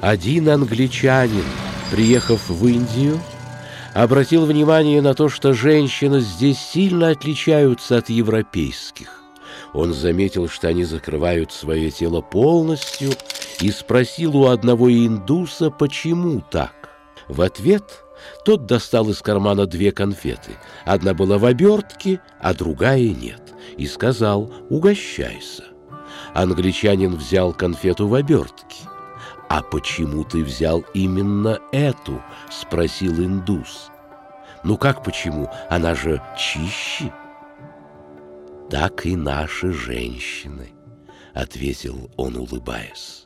Один англичанин, приехав в Индию, обратил внимание на то, что женщины здесь сильно отличаются от европейских. Он заметил, что они закрывают свое тело полностью, и спросил у одного индуса, почему так. В ответ тот достал из кармана 2 конфеты. Одна была в обертке, а другая нет, и сказал: «Угощайся». Англичанин взял конфету в обертке. «А почему ты взял именно эту?» — спросил индус. «Ну как почему? Она же чище». «Так и наши женщины», — ответил он, улыбаясь.